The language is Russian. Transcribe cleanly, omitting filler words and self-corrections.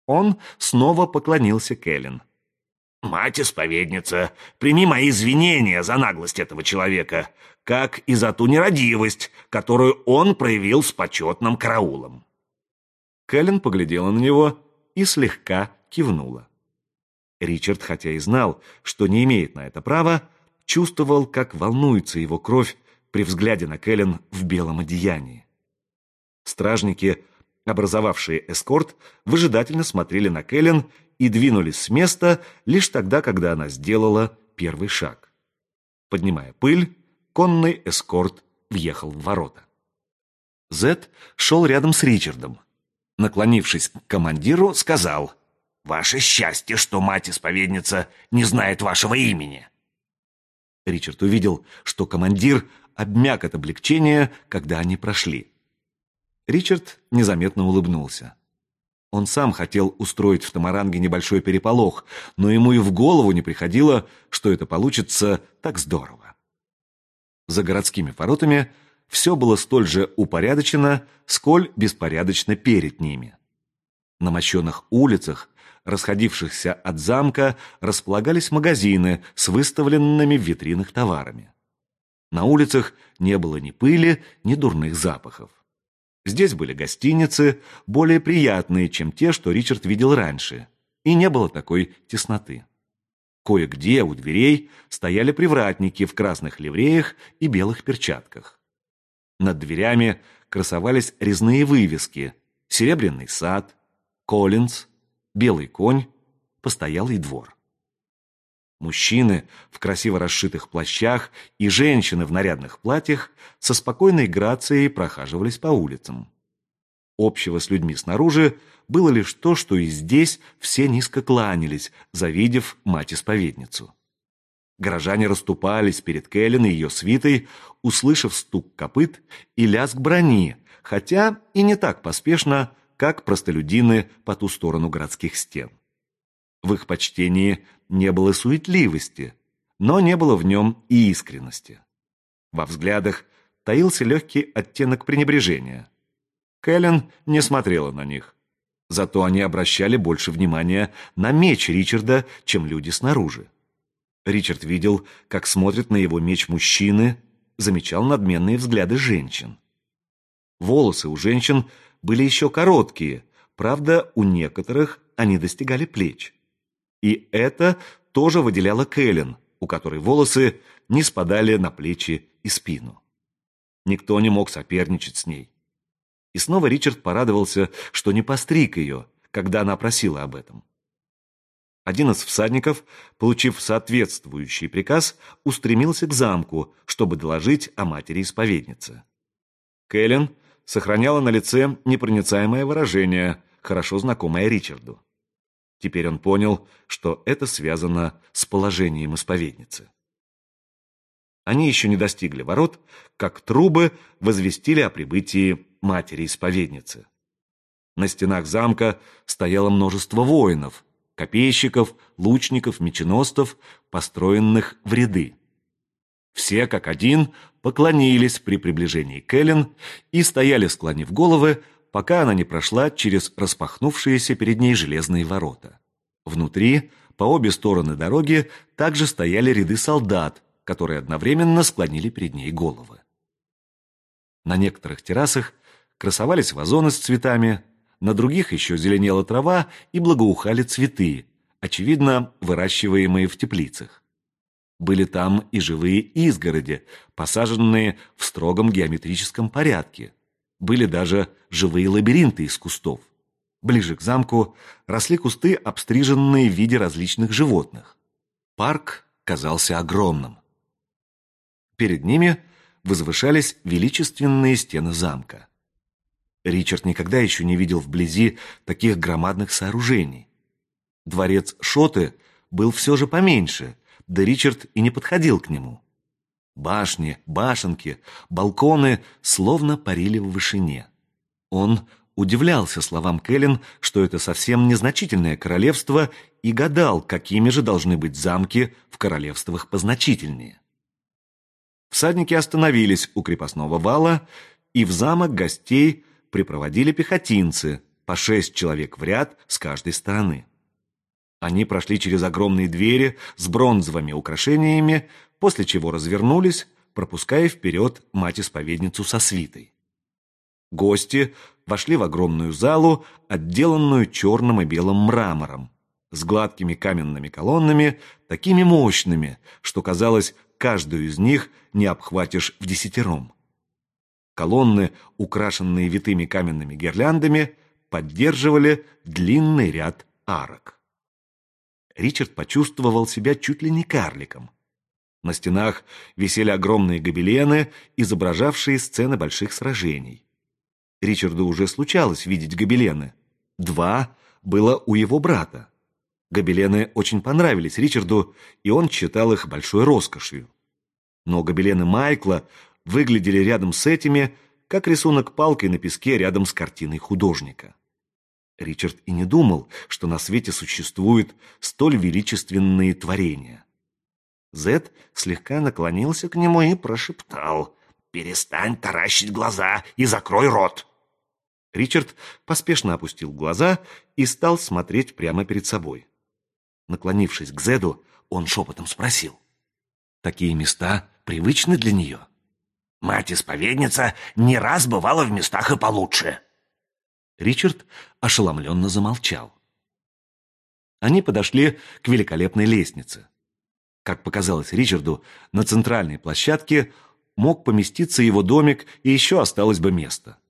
Он снова поклонился Кэлен. «Мать-исповедница, прими мои извинения за наглость этого человека, как и за ту нерадивость, которую он проявил с почетным караулом». Кэлен поглядела на него и слегка кивнула. Ричард, хотя и знал, что не имеет на это права, чувствовал, как волнуется его кровь при взгляде на Кэлен в белом одеянии. Стражники, образовавшие эскорт, выжидательно смотрели на Кэлен и двинулись с места лишь тогда, когда она сделала первый шаг. Поднимая пыль, конный эскорт въехал в ворота. Зет шел рядом с Ричардом. Наклонившись к командиру, сказал: «Ваше счастье, что мать-исповедница не знает вашего имени». Ричард увидел, что командир обмяк от облегчения, когда они прошли. Ричард незаметно улыбнулся. Он сам хотел устроить в Тамаранге небольшой переполох, но ему и в голову не приходило, что это получится так здорово. За городскими воротами все было столь же упорядочено, сколь беспорядочно перед ними. На мощенных улицах, расходившихся от замка, располагались магазины с выставленными в витринах товарами. На улицах не было ни пыли, ни дурных запахов. Здесь были гостиницы, более приятные, чем те, что Ричард видел раньше, и не было такой тесноты. Кое-где у дверей стояли привратники в красных ливреях и белых перчатках. Над дверями красовались резные вывески: «Серебряный сад», «Коллинз», «Белый конь», «Постоялый двор». Мужчины в красиво расшитых плащах и женщины в нарядных платьях со спокойной грацией прохаживались по улицам. Общего с людьми снаружи было лишь то, что и здесь все низко кланялись, завидев мать-исповедницу. Горожане расступались перед Кэлен и ее свитой, услышав стук копыт и лязг брони, хотя и не так поспешно, как простолюдины по ту сторону городских стен. В их почтении не было суетливости, но не было в нем и искренности. Во взглядах таился легкий оттенок пренебрежения. Кэлен не смотрела на них. Зато они обращали больше внимания на меч Ричарда, чем люди снаружи. Ричард видел, как смотрят на его меч мужчины, замечал надменные взгляды женщин. Волосы у женщин были еще короткие, правда, у некоторых они достигали плеч. И это тоже выделяло Кэлен, у которой волосы не спадали на плечи и спину. Никто не мог соперничать с ней. И снова Ричард порадовался, что не постриг ее, когда она просила об этом. Один из всадников, получив соответствующий приказ, устремился к замку, чтобы доложить о матери-исповеднице. Кэлен сохраняла на лице непроницаемое выражение, хорошо знакомое Ричарду. Теперь он понял, что это связано с положением исповедницы. Они еще не достигли ворот, как трубы возвестили о прибытии матери-исповедницы. На стенах замка стояло множество воинов, копейщиков, лучников, меченосцев, построенных в ряды. Все, как один, поклонились при приближении Кэлен и стояли, склонив головы, пока она не прошла через распахнувшиеся перед ней железные ворота. Внутри, по обе стороны дороги, также стояли ряды солдат, которые одновременно склонили перед ней головы. На некоторых террасах красовались вазоны с цветами, на других еще зеленела трава и благоухали цветы, очевидно, выращиваемые в теплицах. Были там и живые изгороди, посаженные в строгом геометрическом порядке. Были даже живые лабиринты из кустов. Ближе к замку росли кусты, обстриженные в виде различных животных. Парк казался огромным. Перед ними возвышались величественные стены замка. Ричард никогда еще не видел вблизи таких громадных сооружений. Дворец Шоты был все же поменьше, да Ричард и не подходил к нему. Башни, башенки, балконы словно парили в вышине. Он удивлялся словам Кэлен, что это совсем незначительное королевство, и гадал, какими же должны быть замки в королевствах позначительнее. Всадники остановились у крепостного вала, и в замок гостей припроводили пехотинцы, по 6 человек в ряд с каждой стороны. Они прошли через огромные двери с бронзовыми украшениями, после чего развернулись, пропуская вперед мать-исповедницу со свитой. Гости вошли в огромную залу, отделанную черным и белым мрамором, с гладкими каменными колоннами, такими мощными, что, казалось, каждую из них не обхватишь вдесятером. Колонны, украшенные витыми каменными гирляндами, поддерживали длинный ряд арок. Ричард почувствовал себя чуть ли не карликом. На стенах висели огромные гобелены, изображавшие сцены больших сражений. Ричарду уже случалось видеть гобелены. 2 было у его брата. Гобелены очень понравились Ричарду, и он считал их большой роскошью. Но гобелены Майкла выглядели рядом с этими, как рисунок палкой на песке рядом с картиной художника. Ричард и не думал, что на свете существуют столь величественные творения. Зед слегка наклонился к нему и прошептал: «Перестань таращить глаза и закрой рот!» Ричард поспешно опустил глаза и стал смотреть прямо перед собой. Наклонившись к Зеду, он шепотом спросил: «Такие места привычны для нее?» «Мать-исповедница не раз бывала в местах и получше». Ричард ошеломленно замолчал. Они подошли к великолепной лестнице. Как показалось Ричарду, на центральной площадке мог поместиться его домик, и еще осталось бы место.